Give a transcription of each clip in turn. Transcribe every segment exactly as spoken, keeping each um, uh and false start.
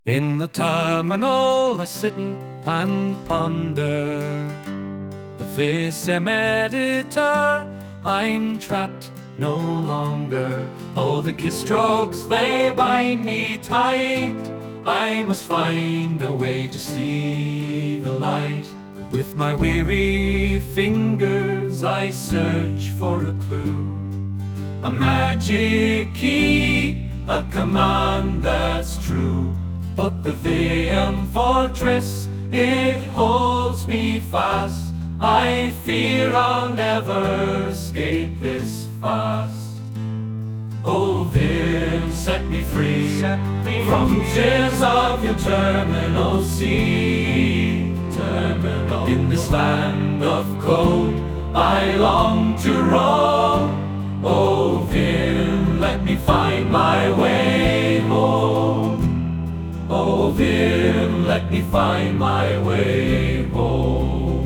In the terminal I sit and ponder the V-Sim editor. I'm trapped no longer. Oh, the keystrokes, they bind me tight. I must find a way to see the light. With my weary fingers I search for a clue, a magic key, a command that's true. But the V M fortress, it holds me fast. I fear I'll never escape this fast. Oh, Vim, set me free, set me from tears of your terminal sea. Terminal. In this land of cold, I long to roam. Oh, Vim, let me find my way home. Oh, Vim, let me find my way home.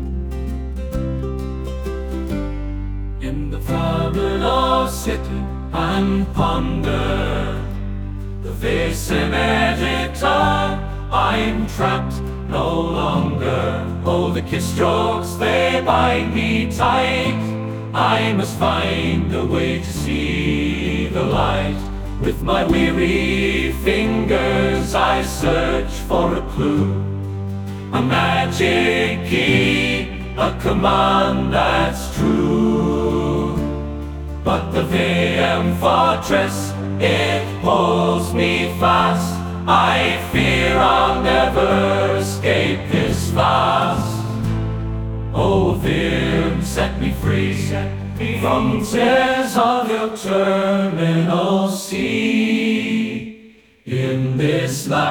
In the terminal city and ponder the V-Sim editor. I'm trapped no longer. Oh, the keystrokes, they bind me tight. I must find a way to see the light. With my weary fingers I search for a clue, a magic key, a command that's true. But the V M fortress, it holds me fast. I fear I'll never escape this fast. Oh, Vim, set me free, set me from tears of your terminal sea. In this life